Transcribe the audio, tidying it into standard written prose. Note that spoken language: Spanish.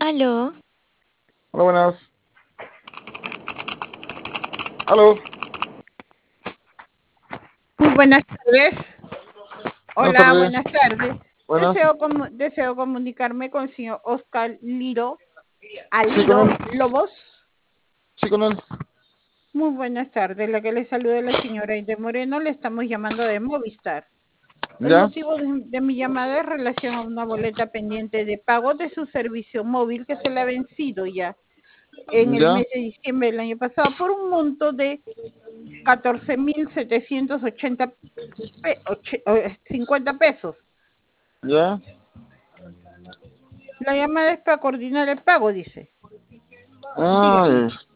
Aló, Hola, buenas. Aló, Muy buenas tardes. buenas Hola, buenas tardes. tardes. Buenas. Deseo comunicarme con el señor Oscar Liro, Sí, con él. Aliro Lobos. Sí, con él. Muy buenas tardes. La que le saluda es la señora Inde Moreno. Le estamos llamando de Movistar. El ¿Ya? motivo de mi llamada es en relación a una boleta pendiente de pago de su servicio móvil que se le ha vencido ya en el ¿Ya? mes de diciembre del año pasado por un monto de 14.780 50 pesos. ¿Ya? La llamada es para coordinar el pago, dice. Ah, Dígame.